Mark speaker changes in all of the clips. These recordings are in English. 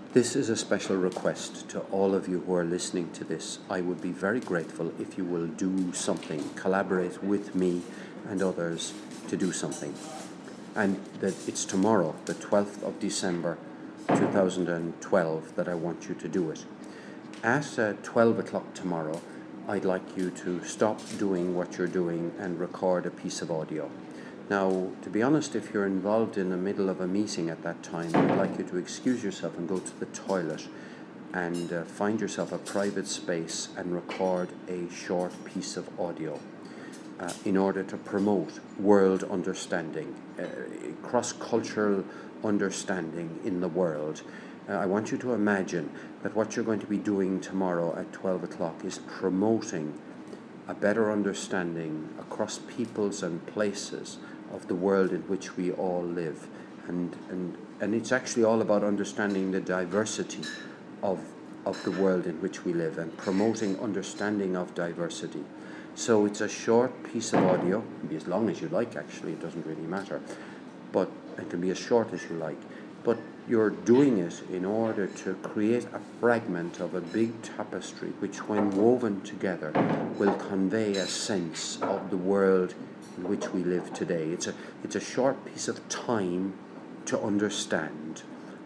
Speaker 1: This is a special request to all of you who are listening to this. I would be very grateful if you will do something, collaborate with me and others to do something. And that it's tomorrow, the 12th of December 2012, that I want you to do it. At 12 o'clock tomorrow, I'd like you to stop doing what you're doing and record a piece of audio. Now, to be honest, if you're involved in the middle of a meeting at that time, I'd like you to excuse yourself and go to the toilet and find yourself a private space and record a short piece of audio in order to promote world understanding, cross-cultural understanding in the world. I want you to imagine that what you're going to be doing tomorrow at 12 o'clock is promoting a better understanding across peoples and places of the world in which we all live. And it's actually all about understanding the diversity of the world in which we live and promoting understanding of diversity. So it's a short piece of audio. It can be as long as you like, actually, it doesn't really matter. But it can be as short as you like. But you're doing it in order to create a fragment of a big tapestry which, when woven together, will convey a sense of the world in which we live today. It's a short piece of time to understand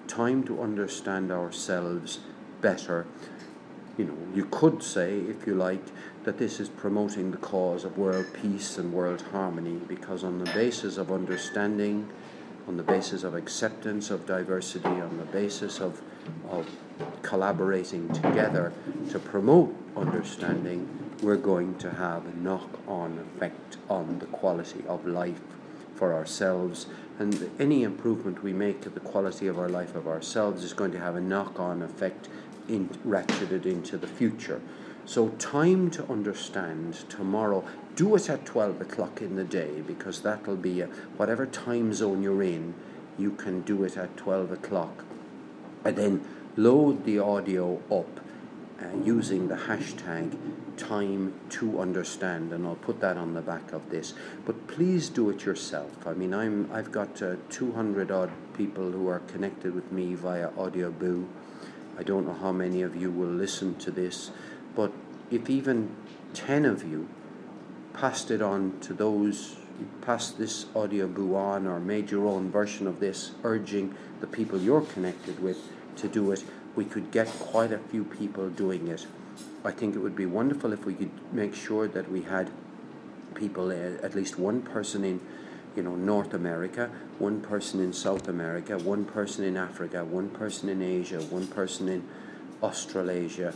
Speaker 1: ourselves better. You know, you could say, if you like, that this is promoting the cause of world peace and world harmony, because on the basis of understanding, on the basis of acceptance of diversity, on the basis of collaborating together to promote understanding, we're going to have a knock-on effect on the quality of life for ourselves. And any improvement we make to the quality of our life of ourselves is going to have a knock-on effect ratcheted into the future. So time to understand tomorrow. Do it at 12 o'clock in the day, because that'll be whatever time zone you're in, you can do it at 12 o'clock. And then load the audio up using the hashtag time to understand, and I'll put that on the back of this. But please do it yourself. I mean, I've got 200 odd people who are connected with me via Audioboo. I don't know how many of you will listen to this, but if even 10 of you passed it on to those, passed this Audioboo on, or made your own version of this, urging the people you're connected with to do it, we could get quite a few people doing it. I think it would be wonderful if we could make sure that we had people, at least one person in North America, one person in South America, one person in Africa, one person in Asia, one person in Australasia,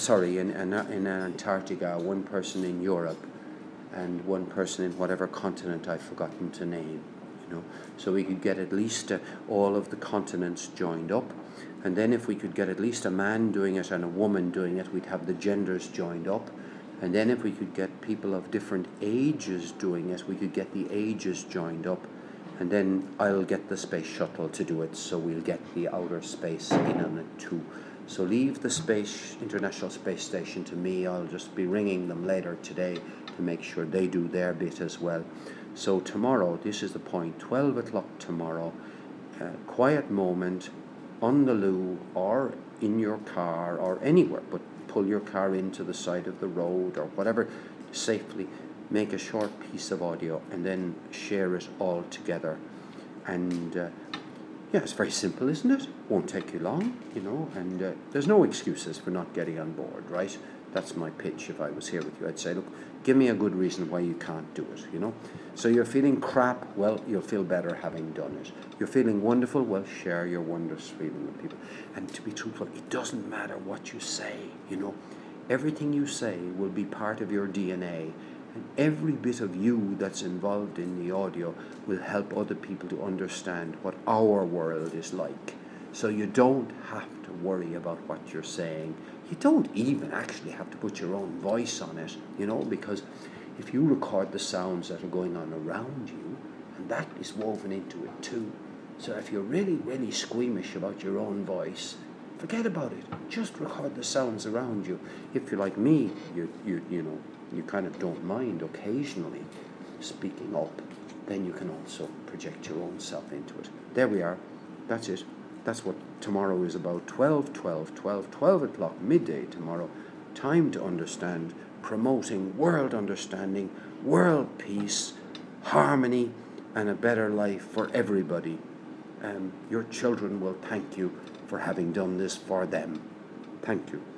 Speaker 1: in Antarctica, one person in Europe, and one person in whatever continent I've forgotten to name. So we could get at least all of the continents joined up, and then if we could get at least a man doing it and a woman doing it, we'd have the genders joined up. And then if we could get people of different ages doing it, we could get the ages joined up. And then I'll get the space shuttle to do it, so we'll get the outer space in on it too. So leave the International Space Station to me. I'll just be ringing them later today to make sure they do their bit as well. So tomorrow, this is the point, 12 o'clock tomorrow, quiet moment on the loo or in your car or anywhere, but pull your car into the side of the road or whatever safely. Make a short piece of audio and then share it all together. And it's very simple, isn't it? Won't take you long, and there's no excuses for not getting on board, right? That's my pitch. If I was here with you, I'd say, look, give me a good reason why you can't do it, So you're feeling crap, well, you'll feel better having done it. You're feeling wonderful, well, share your wondrous feeling with people. And to be truthful, it doesn't matter what you say, Everything you say will be part of your DNA. And every bit of you that's involved in the audio will help other people to understand what our world is like. So you don't have to worry about what you're saying. You don't even actually have to put your own voice on it, because if you record the sounds that are going on around you, and that is woven into it too. So if you're really, really squeamish about your own voice, forget about it. Just record the sounds around you. If you're like me, you kind of don't mind occasionally speaking up, then you can also project your own self into it. There we are. That's it. That's what tomorrow is about 12 o'clock midday tomorrow. Time to understand, promoting world understanding, world peace, harmony, and a better life for everybody. Your children will thank you for having done this for them. Thank you.